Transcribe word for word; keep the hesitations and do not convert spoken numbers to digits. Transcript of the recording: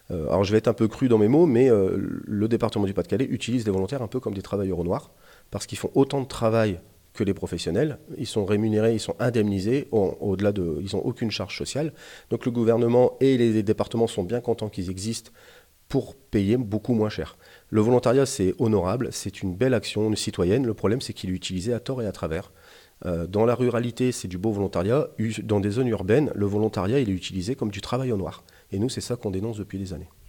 Euh, alors je vais être un peu cru dans mes mots, mais euh, le département du Pas-de-Calais utilise les volontaires un peu comme des travailleurs au noir, parce qu'ils font autant de travail que les professionnels. Ils sont rémunérés, ils sont indemnisés, au- au-delà de, ils n'ont aucune charge sociale. Donc le gouvernement et les départements sont bien contents qu'ils existent pour payer beaucoup moins cher. Le volontariat, c'est honorable, c'est une belle action citoyenne. Le problème, c'est qu'il est utilisé à tort et à travers. Euh, dans la ruralité, c'est du beau volontariat. Dans des zones urbaines, le volontariat, il est utilisé comme du travail au noir. Et nous, c'est ça qu'on dénonce depuis des années.